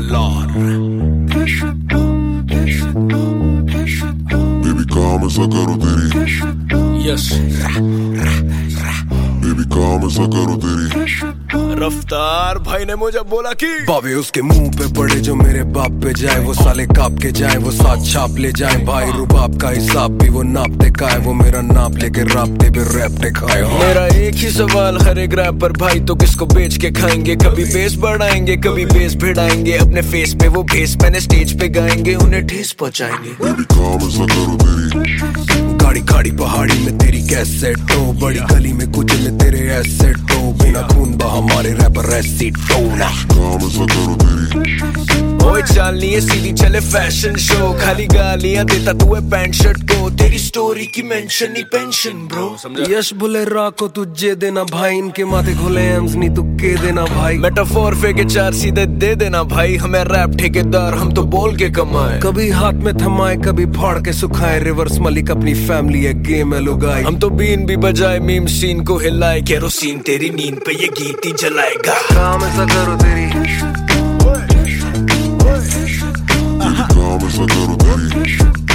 Lord. Baby काम ऐसा करो तेरी Yes. Baby काम ऐसा करो तेरी रफ्तार भाई ने मुझे बोला कि बाबे उसके मुंह पे पड़े जो मेरे बाप पे जाए, वो साले काप के जाए, वो साथ छाप ले जाए। भाई रुबाब का हिसाब भी वो नापते का है, वो मेरा नाप लेके रापते पे रैपटे खाए। मेरा एक ही सवाल हर एक रैपर भाई, तो किसको बेच के खाएंगे? कभी बेस बढ़ाएंगे, कभी बेस भिड़ाएंगे, अपने फेस पे वो भेस मैंने स्टेज पे गाएंगे, उन्हें ठेस पहुंचाएंगे। Baby काम ऐसा करो तेरी गाड़ी खाड़ी पहाड़ी में तेरी कैसेट हो, बड़ी गली में कुछ में तेरे एसेट हो, बिना खून बहा हमारे रैपर एसिड टोना। काम ऐसा करो तेरी ओए चाल नहीं है सीधी चले फैशन शो, खाली गालियां देता तू है पैंट शर्ट को, तेरी स्टोरी की मेंशन नहीं पेंशन ब्रो। यश बुले राको तुझे देना भाई, इनके माथे खोले एम्स नहीं तू के देना भाई। मेटाफोर फेंके चार सीधे दे देना भाई, हमें रैप ठेकेदार हम तो बोल के कमाए। कभी हाथ में थमाए कभी फाड़ के सुखाए, रिवर्स मलिक अपनी फैमिली है गेम है लुगाई। हम तो बीन भी बजाए मीम सीन को हिलाए, केरोसिन तेरी नींद पे ये गीत ही जलाएगा। काम ऐसा करो तेरी काम ऐसा करो तेरी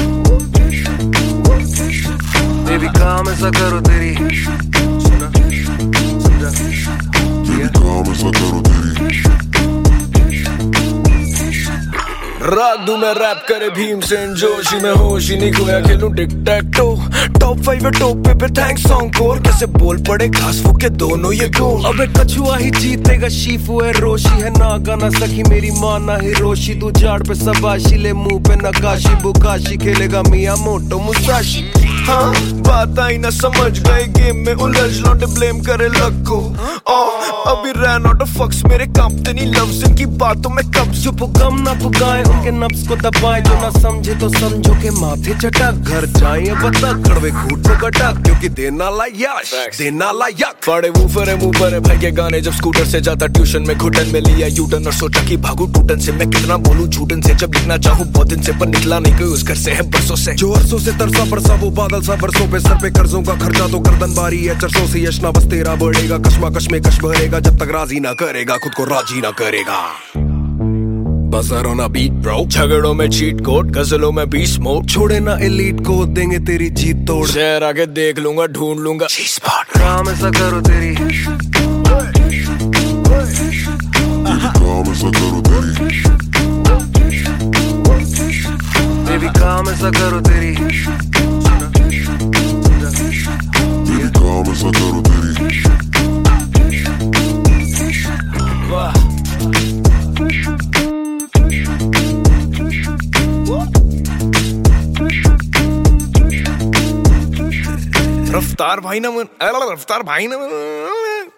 बेबी, काम ऐसा करो तेरी Baby काम ऐसा करो तेरी रात दूं मैं रैप करे भीमसेन जोशी में, होश ही नहीं खोया खेलूं टिक टैक टो। टॉप 5 है टॉप पे थैंक्स सॉन्ग कोर, कैसे बोल पड़े घास फूक के दोनों ये गोल। अबे कछुआ ही जीतेगा, शीफू है रोशी है ना गाना सखी मेरी माँ ना हिरोशी। तू झाड़ पे सबाशी ले मुंह पे नकाशी, बुकाशी खेलेगा मियां मोटो मुसाशी। हाँ बात आई ना समझ गए, गेम में उलझ लौटे ब्लेम करे लग को। अभी रैन आउट ऑफ फक्स मेरे कांपते नहीं लफ्ज़, इनकी बातों में कब चुप गम ना पुकाए, उनके नफ्स को दबाए, जो ना समझे तो समझो के माथे चटक। घर जाए बता कड़वे घूट को कटक, क्योंकि देना लायक देना लायक। बड़े वूफर है मुंह पर है भाई के गाने, जब स्कूटर से जाता ट्यूशन में घुटन में लिया यूटर्न और सोचा कि भागू टूटन से। मैं कितना बोलूं झूठन से, जब लिखना चाहूं बहुत दिन से पर निकला नहीं कोई उस घर से है बरसों से। जो अरसों से तरसा बरसा वो बादल सा बरसों पे, सर पे कर्जों का खर्चा तो गर्दन बारी है चरसों से। यश ना बस तेरा बढ़ेगा, कश्मा कश्मे कश भरेगा, जब तक राजी ना करेगा खुद को राजी ना करेगा। Buzzer on a beat bro, झगड़ों में चीट कोड, गजलों में बीस मोड, छोड़े ना एलीट को देंगे तेरी जीत तोड़। शहर आके देख लूंगा ढूंढ लूंगा काम ऐसा करो तेरी काम ऐसा करो तेरी बेबी, काम ऐसा करो तेरी Baby काम ऐसा करो तेरी रफ्तार भाई ना रफ्तार भाई ना